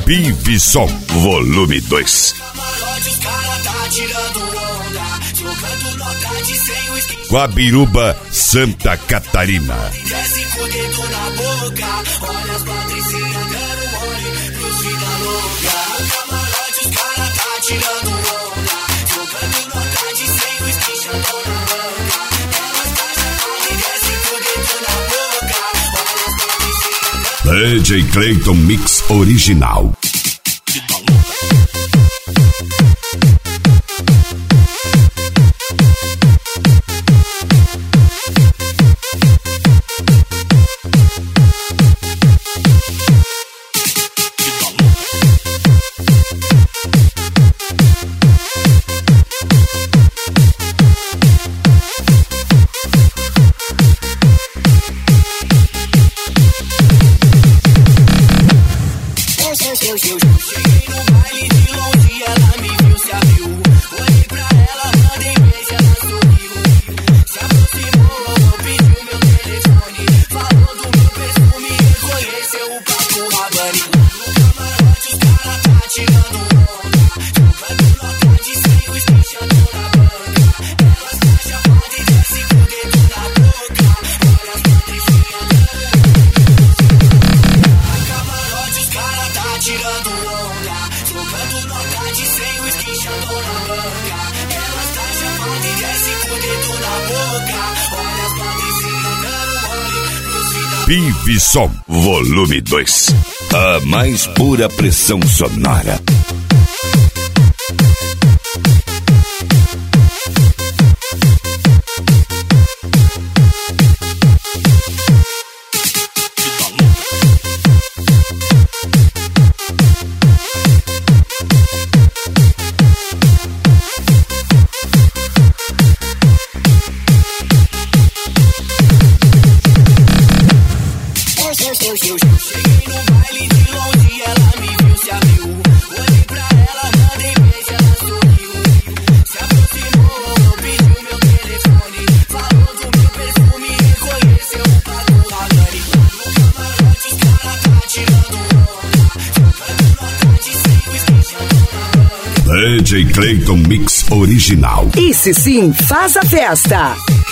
Vive Som, volume 2. Guabiruba, Santa Catarina. DJ Clayton Mix Original. Vive Som, volume 2. A mais pura pressão sonora. Cheguei no baile de longe, ela me viu, se abriu. Olhei pra ela, mandei beijo, ela sorriu. Se aproximou, pediu meu telefone. Falou do meu perfume, reconheceu o Paco Rabanne. No camarote os caras tá tirando onda, jogando nota de 5 esquinchando na manga. DJ Clayton Mix Original. Esse sim faz a festa.